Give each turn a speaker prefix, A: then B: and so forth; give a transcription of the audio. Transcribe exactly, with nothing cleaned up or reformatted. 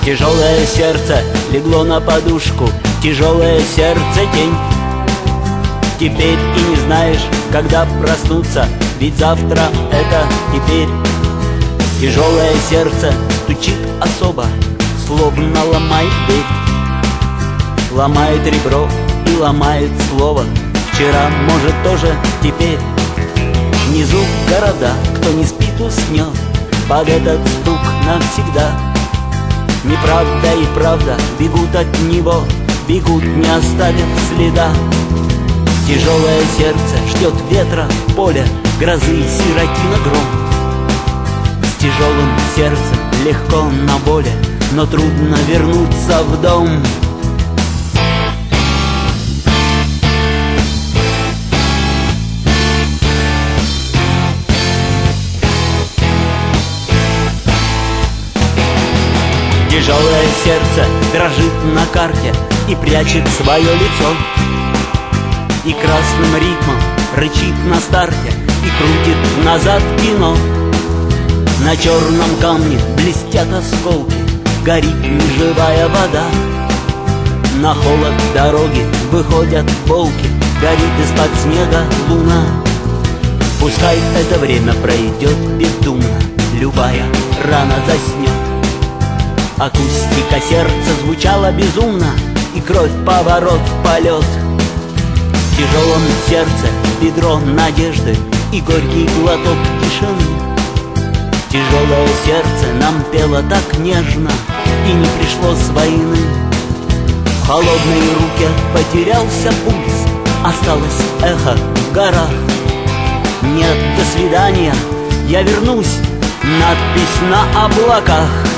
A: Тяжелое сердце легло на подушку, тяжелое сердце тень. Теперь и не знаешь, когда проснуться, ведь завтра это теперь. Тяжелое сердце стучит особо, словно ломает дверь. Ломает ребро и ломает слово, вчера, может, тоже теперь. Внизу города, кто не спит, уснет под этот стук навсегда. Неправда и правда бегут от него, бегут, не оставив следа. Тяжелое сердце ждет ветра, поля, грозы, сиротина, гром. С тяжелым сердцем легко на воле, но трудно вернуться в дом. Тяжелое сердце дрожит на карте и прячет свое лицо, и красным ритмом рычит на старте и крутит назад кино. На черном камне блестят осколки, горит неживая вода. На холод дороги выходят волки, горит из-под снега луна. Пускай это время пройдет бездумно, любая рана заснет. Акустика сердца звучала безумно, и кровь поворот в полет. В тяжелом сердце ведро надежды и горький глоток тишины. Тяжелое сердце нам пело так нежно, и не пришло с войны. В холодной руке потерялся пульс, осталось эхо в горах. Нет, до свидания, я вернусь, надпись на облаках.